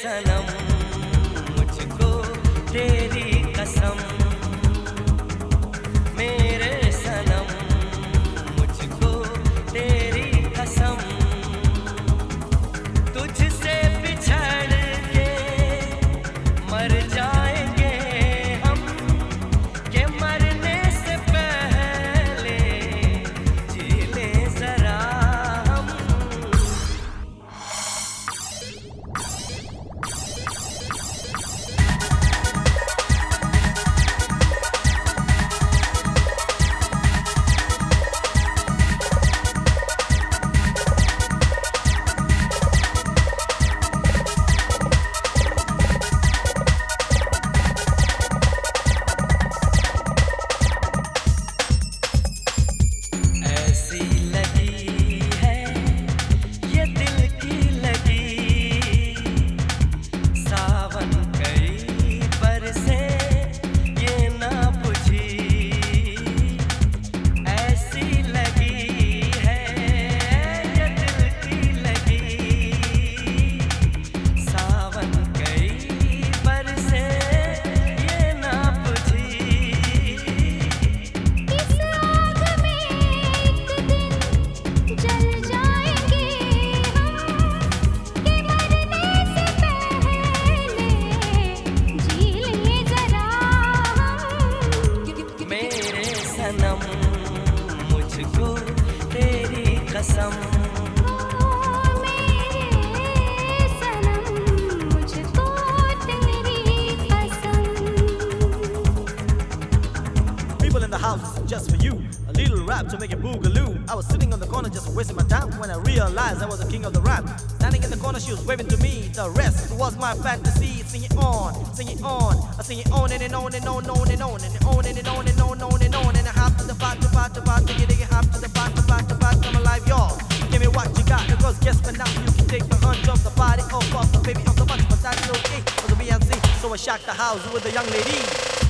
सनम मुझको तेरी कसम, मेरे सनम मुझको तेरी कसम, तुझसे बिछड़ के मर जाएंगे हम, के मरने से पहले जी ले जरा हम। मुझको तेरी कसम, मेरे सनम मुझको तेरी कसम। People in the house, this is just for you. A little rap to make it boogaloo. I was sitting on the corner just wasting my time when I realized I was the king of the rap. Standing in the corner, she was waving to me. The rest was my fantasy. Sing it on, sing it on. I sing it on and on and on and on and on and on and on and on and on and on. And I hop to the part, dig it, hop to the part, come alive, y'all. Give me what you got, because guess what now you can take the hunch of the body, off the baby, off the body, but that's okay. For the Beyonce, so I shocked the house with the young lady.